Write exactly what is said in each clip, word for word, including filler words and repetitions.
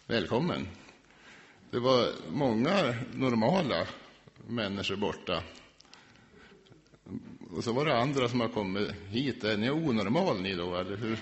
Välkommen. Det var många normala människor borta. Och så var det andra som har kommit hit. Är ni onormal ni då, eller hur?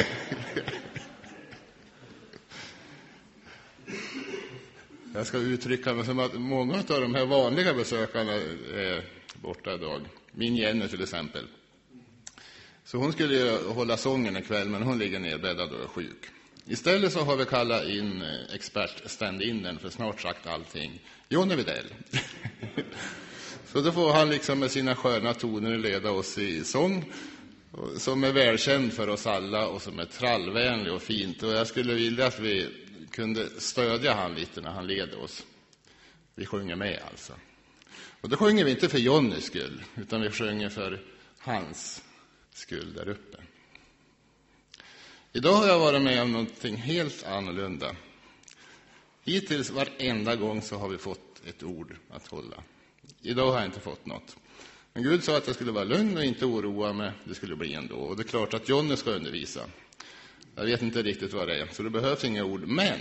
Jag ska uttrycka mig som att många av de här vanliga besökarna är borta idag. Min Jenny till exempel. Så hon skulle ju hålla sången ikväll, men hon ligger nedbäddad och är sjuk. Istället så har vi kallat in expert stand-in för snart sagt allting. Johnny Widell. Så då får han liksom med sina sköna toner leda oss i sång som är välkänd för oss alla och som är trallvänlig och fint. Och jag skulle vilja att vi kunde stödja han lite när han leder oss. Vi sjunger med alltså. Och då sjunger vi inte för Johnnys skull, utan vi sjunger för hans skull där uppe. Idag har jag varit med om någonting helt annorlunda. Hittills varenda gång så har vi fått ett ord att hålla. Idag har jag inte fått något. Men Gud sa att jag skulle vara lugn och inte oroa mig. Det skulle bli ändå. Och det är klart att Johnny ska undervisa. Jag vet inte riktigt vad det är, så det behövs inga ord. Men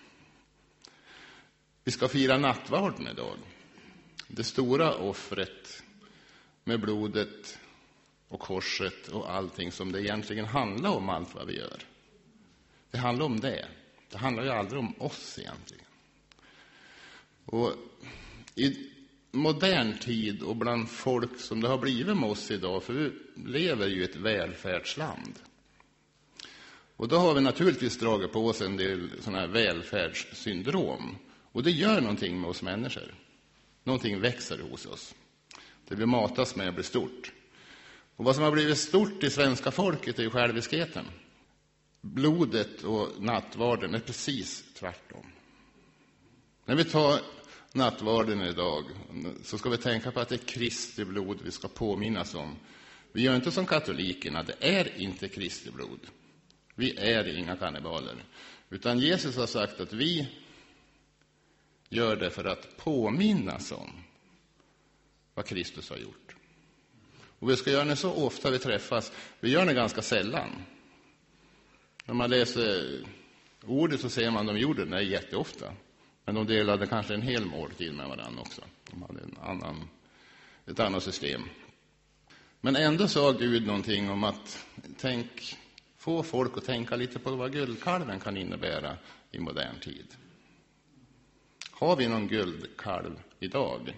vi ska fira nattvarden idag. Det stora offret med blodet och korset och allting som det egentligen handlar om, allt vad vi gör. Det handlar om det. Det handlar ju aldrig om oss egentligen. Och i modern tid och bland folk som det har blivit med oss idag, för vi lever ju i ett välfärdsland. Och då har vi naturligtvis dragit på oss en del sådana här välfärdssyndrom. Och det gör någonting med oss människor. Någonting växer hos oss. Det vi matas med blir stort. Och vad som har blivit stort i svenska folket är ju själviskheten. Blodet och nattvarden är precis tvärtom. När vi tar nattvarden idag så ska vi tänka på att det är Kristi blod vi ska påminnas om. Vi gör inte som katolikerna, det är inte Kristi blod. Vi är inga kannibaler. Utan Jesus har sagt att vi gör det för att påminnas om vad Kristus har gjort. Och vi ska göra det så ofta vi träffas. Vi gör det ganska sällan. När man läser ordet så ser man att de gjorde det jätteofta. Men de delade kanske en hel måltid med varandra också. De hade en annan, ett annat system. Men ändå sa Gud någonting om att tänk, få folk att tänka lite på vad guldkalven kan innebära i modern tid. Har vi någon guldkalv idag?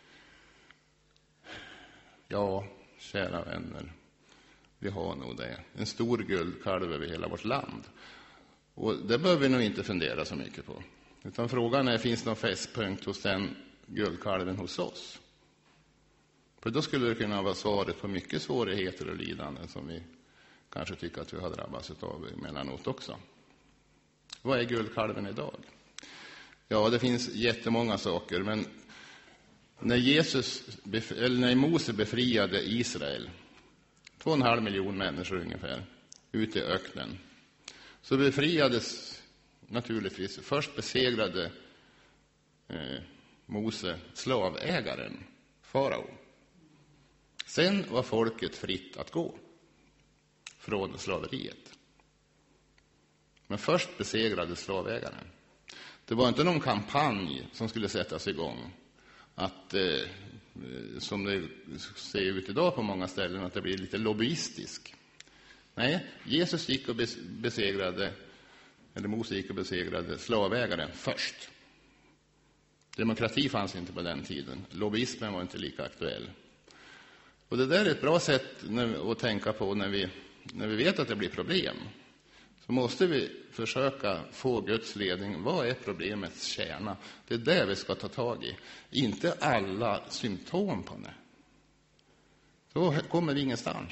Ja, kära vänner, vi har nog det. En stor guldkalv över hela vårt land. Och det behöver vi nog inte fundera så mycket på. Utan frågan är, finns det någon fästpunkt hos den guldkalven hos oss? För då skulle det kunna vara svaret på mycket svårigheter och lidanden som vi kanske tycker att vi har drabbats av emellanåt också. Vad är guldkalven idag? Ja, det finns jättemånga saker, men när Jesus, eller när Mose befriade Israel, två och en halv miljon människor ungefär, ute i öknen, så befriades naturligtvis, först besegrade eh, Mose slavägaren, farao. Sen var folket fritt att gå från slaveriet. Men först besegrade slavägaren. Det var inte någon kampanj som skulle sättas igång. Att, eh, som det ser ut idag på många ställen, att det blir lite lobbyistisk. Nej, Jesus gick och besegrade, eller Mose gick och besegrade slavägaren först. Demokrati fanns inte på den tiden. Lobbyismen var inte lika aktuell. Och det där är ett bra sätt när, att tänka på när vi, när vi vet att det blir problem. Så måste vi försöka få Guds ledning. Vad är problemets kärna? Det är det vi ska ta tag i. Inte alla symptom på det. Då kommer vi ingenstans.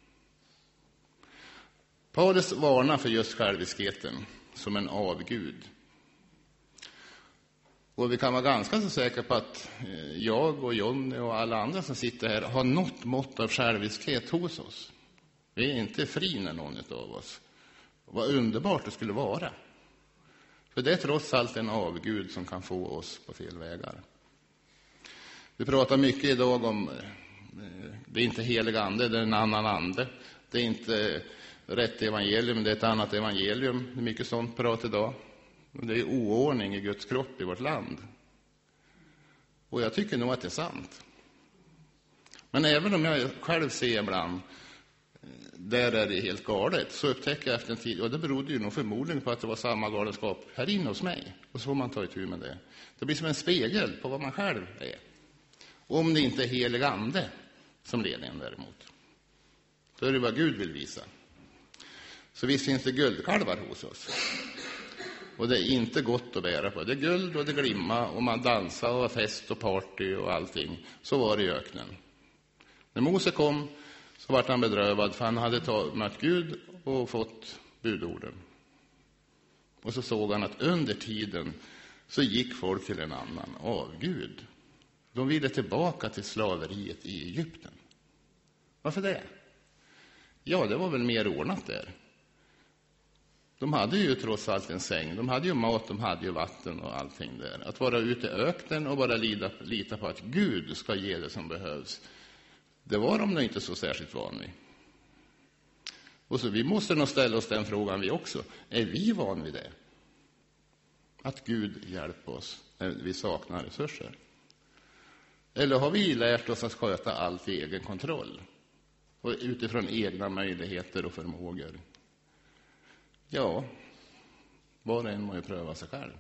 Paulus varnar för just själviskheten som en avgud. Och vi kan vara ganska så säkra på att jag och Johnny och alla andra som sitter här har något mått av själviskhet hos oss. Vi är inte fri när någon av oss. Vad underbart det skulle vara. För det är trots allt en avgud som kan få oss på fel vägar. Vi pratar mycket idag om, det är inte helig ande, det är en annan ande. Det är inte rätt evangelium, det är ett annat evangelium. Det är mycket sånt prat idag. Och det är oordning i Guds kropp i vårt land. Och jag tycker nog att det är sant. Men även om jag själv ser ibland, där är det helt galet, så upptäcker jag efter en tid, och det berodde ju nog förmodligen på att det var samma galenskap här inne hos mig. Och så får man ta itu med det. Det blir som en spegel på vad man själv är. Om det inte är helig ande som leder en däremot. Då är det vad Gud vill visa. Så visst finns det guldkalvar hos oss. Och det är inte gott att bära på. Det är guld och det glimma och man dansar och har fest och party och allting. Så var det i öknen. När Mose kom så var han bedrövad för han hade mött Gud och fått budorden. Och så såg han att under tiden så gick folk till en annan avgud. De ville tillbaka till slaveriet i Egypten. Varför det? Ja, det var väl mer ordnat där. De hade ju trots allt en säng. De hade ju mat, de hade ju vatten och allting där. Att vara ute i öknen och bara lita, lita på att Gud ska ge det som behövs, det var de nog inte så särskilt van vid. Och så vi måste nog ställa oss den frågan vi också. Är vi van vid det? Att Gud hjälper oss när vi saknar resurser? Eller har vi lärt oss att sköta allt i egen kontroll? Och utifrån egna möjligheter och förmågor? Ja, var och en må ju pröva sig själv.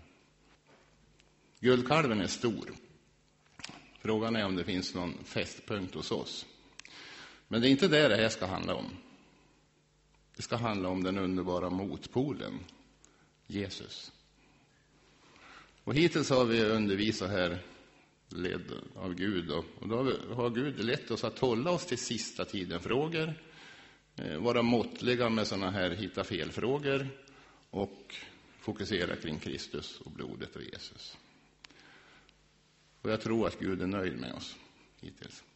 Guldkalven är stor. Frågan är om det finns någon fästpunkt hos oss. Men det är inte det det här ska handla om. Det ska handla om den underbara motpolen, Jesus. Och hittills har vi undervisat här, ledd av Gud. Och då har Gud lett oss att hålla oss till sista tiden frågor. Vara måttliga med sådana här hitta fel-frågor. Och fokusera kring Kristus och blodet och Jesus. Och jag tror att Gud är nöjd med oss hittills.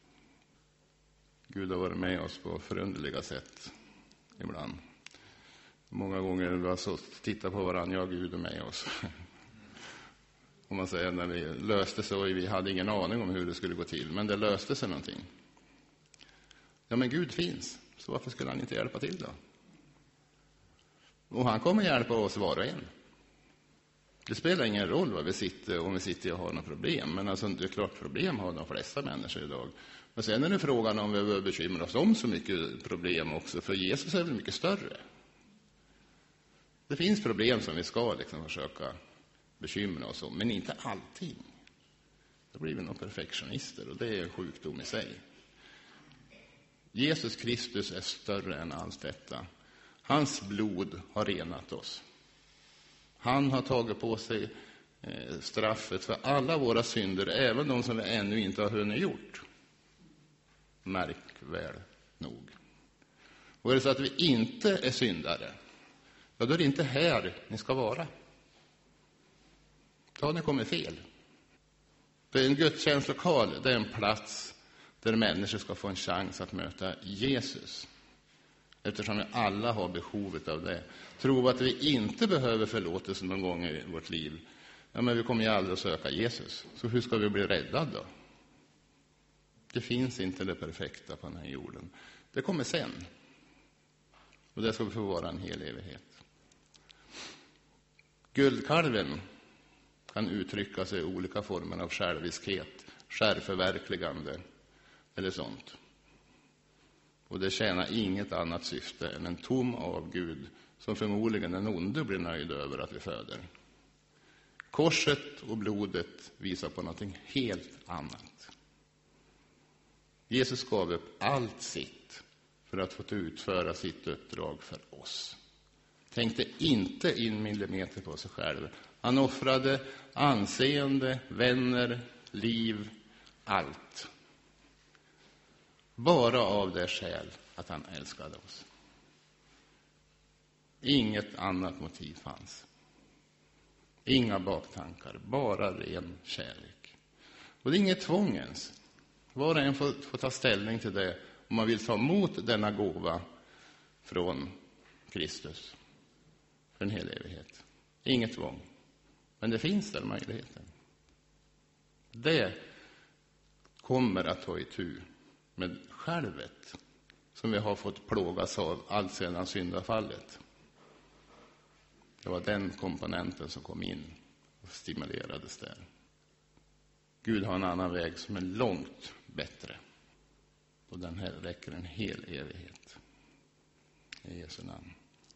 Gud har varit med oss på förunderliga sätt ibland. Många gånger vi har så tittat på varandra, jag, Gud och med oss. Om man säger när vi löste så, vi hade ingen aning om hur det skulle gå till, men det löste sig någonting. Ja, men Gud finns, så varför skulle han inte hjälpa till då? Och han kommer hjälpa oss var och en. Det spelar ingen roll vad vi sitter, om vi sitter och har några problem. Men alltså, det är klart problem har de flesta människor idag. Men sen är det frågan om vi behöver bekymra oss om så mycket problem också. För Jesus är väl mycket större. Det finns problem som vi ska liksom försöka bekymra oss om. Men inte allting. Då blir vi nog perfektionister och det är en sjukdom i sig. Jesus Kristus är större än allt detta. Hans blod har renat oss. Han har tagit på sig eh, straffet för alla våra synder, även de som vi ännu inte har hunnit gjort. Märk väl nog. Och är det så att vi inte är syndare, ja, då är det inte här ni ska vara. Då har ni kommit fel. Det är en gudstjänstlokal, det är en plats där människor ska få en chans att möta Jesus. Eftersom vi alla har behovet av det. Tror vi att vi inte behöver förlåtelse någon gång i vårt liv, ja, men vi kommer ju aldrig att söka Jesus. Så hur ska vi bli räddade då? Det finns inte det perfekta på den här jorden. Det kommer sen. Och det ska vi få vara en hel evighet. Guldkalven kan uttrycka sig i olika former av själviskhet, självförverkligande eller sånt. Och det tjänar inget annat syfte än en tom av Gud som förmodligen den onde blir nöjd över att vi föder. Korset och blodet visar på någonting helt annat. Jesus gav upp allt sitt för att få utföra sitt uppdrag för oss. Tänkte inte in millimeter på sig själv. Han offrade anseende, vänner, liv, allt. Bara av det skäl att han älskade oss. Inget annat motiv fanns. Inga baktankar, bara ren kärlek. Och det är inget tvång ens. Var och en får, får ta ställning till det om man vill ta emot denna gåva från Kristus för en hel evighet. Inget tvång. Men det finns den möjligheten. Det kommer att ta itu med självet som vi har fått plågas av allt sedan syndafallet. Det var den komponenten som kom in och stimulerades där. Gud har en annan väg som är långt bättre. Och den här räcker en hel evighet. I Jesu namn.